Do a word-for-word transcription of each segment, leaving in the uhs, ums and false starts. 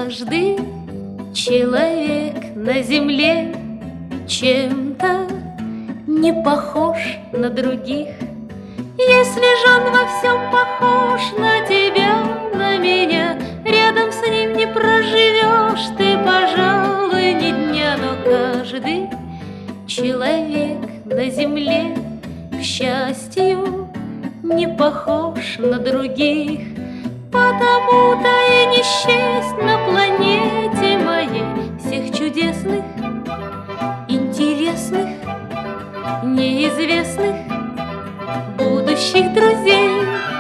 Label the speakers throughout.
Speaker 1: Каждый человек на земле чем-то не похож на других. Если же он во всем похож на тебя, на меня, рядом с ним не проживешь ты, пожалуй, ни дня. Но каждый человек на земле, к счастью, не похож на других. Потому-то и не счесть на планете моей всех чудесных, интересных, неизвестных будущих друзей.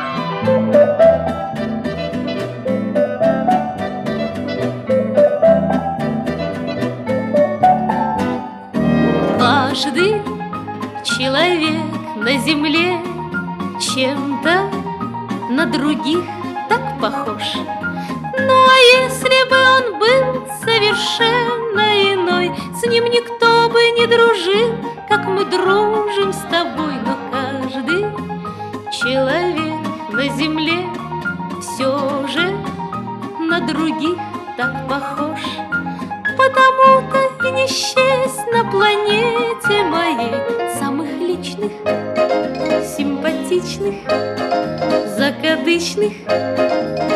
Speaker 1: Каждый человек на земле чем-то на других так похож. Ну а если бы он был совершенно иной, с ним никто бы не дружил, как мы дружим с тобой. Но каждый человек на земле все же на других так похож. Потому-то и не счесть на планете моей самых личных, симпатичных, закадычных